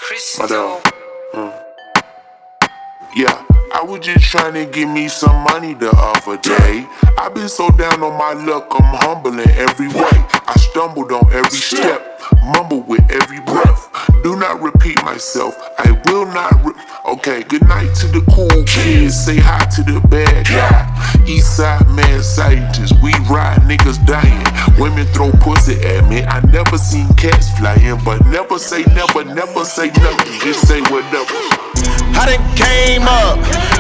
My dog. Yeah, I was just trying to give me some money the other day. I've been so down on my luck, I'm humble in every way. I stumbled on every step, mumble with every breath. Do not repeat myself, I will not Okay, good night to the cool kids, say hi to the bad guy. Eastside mad scientists, we ride niggas dying. Women throw pussy at me, I never seen cats flying. But never say never, never say nothing, just say whatever. I done came up,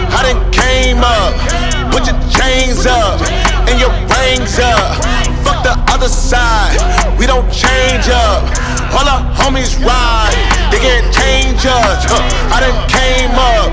put your chains up and your rings up. Fuck the other side, we don't change up. All our homies ride, they get changes. I done came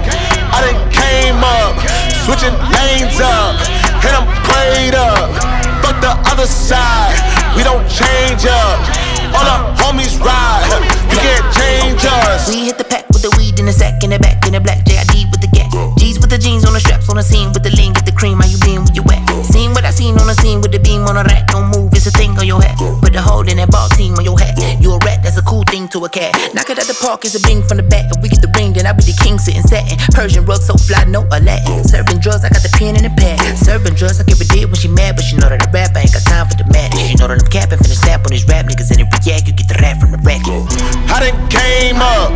up, switching lanes up, and I'm prayed up. Fuck the other side, we don't change up. All our homies ride, we get changes. We hit the pack with the weed in the sack, in the back, in the black JID with the gap. G's with the jeans on the straps, on the scene with the lean, get the cream. How you been with your wet? Seen what I seen on the scene with the beam on the rack. Don't move, it's a thing on your hat. Put the hole in that ball team on your hat. You a rat, that's a cool thing to a cat. Knock it at the park, it's a bing from the back. If we get the ring, then I be the king sitting satin. Persian rug so fly, no Aladdin. Serving drugs, I got the pen in the pad. Serving drugs, I give a did when she mad, but she know that I rap, I ain't got time for the madness. She know that I'm capping, finna snap on these rap niggas and it react, you get the rap from the rack. I done came up,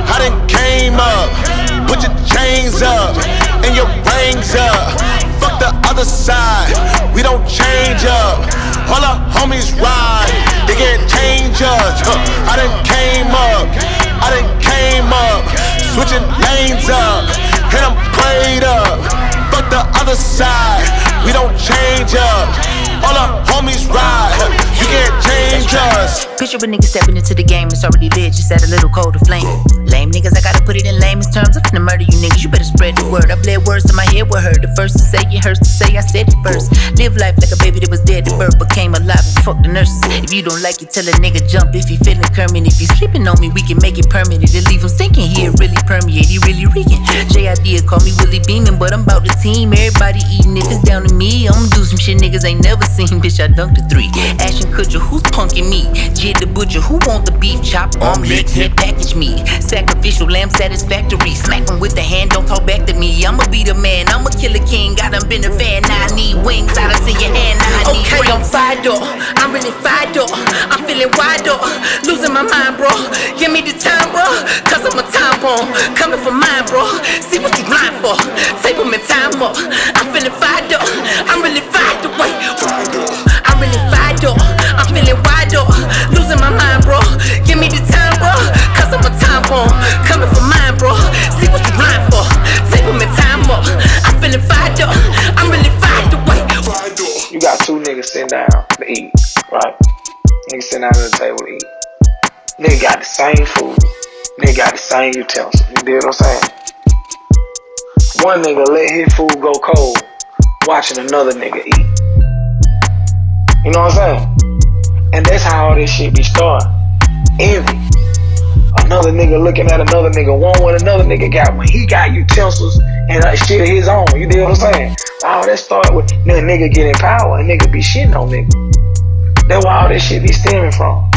put your chains up and your rings up. Fuck the other side, we don't change up. All our homies ride, they get changes. I done came up, switching lanes up, and I'm prayed up. Fuck the other side, we don't change up. All our homies ride, you get changes. Picture a nigga stepping into the game, it's already lit, just add a little cold to flame. Lame niggas, I gotta put it in lamest terms. I'm finna murder you niggas, you better spread the word. I bled words to my head with her. The first to say it hurts to say I said it first. Live life like a baby that was dead, the bird became alive and fuck the nurses. If you don't like it, tell a nigga jump. If he feeling Kermit, if he sleeping on me, we can make it permanent. And leave him sinking here, really permeate, he really reeking. JID call me Willie Beeman, but I'm about the team. Everybody eating, if it's down to me, I'ma do some shit niggas ain't never seen. Bitch, I dunked a 3. Ashton Kutcher, who's punking me? Jid the Butcher, who want the beef chop? Arm, legs, head, package me. Sacrificial lamb satisfactory. Smack him with the hand, don't talk back to me. I'ma be the man, I'ma kill a king. I done been a fan, now I need wings. I done seen your hand, now I need rings. I'm fired up, I'm really fired up. I'm feeling wide up, losing my mind, bro. Give me the time, bro, cause I'm a time bomb. Coming for mine, bro. See what you lying for. Take my time up. I'm feeling fired up, I'm really fired up. Wait, I'm really fired up. I'm feeling wide up, losing my mind, bro. Give me the time, bro, cause I'm a time bomb. Coming for mine, bro. See what you lying for. Take my time up. I'm feeling fired up. I'm really fired up. Wait. You got two niggas sitting down to eat, right? Niggas sitting down at the table to eat. Nigga got the same food. Nigga got the same utensils. You dig what I'm saying? One nigga let his food go cold, watching another nigga eat. You know what I'm saying? And that's how all this shit be started. Envy. Another nigga looking at another nigga, want what another nigga got when he got utensils and shit of his own. You dig what I'm saying? All that start with nigga getting power and nigga be shitting on nigga. That's where all this shit be stemming from.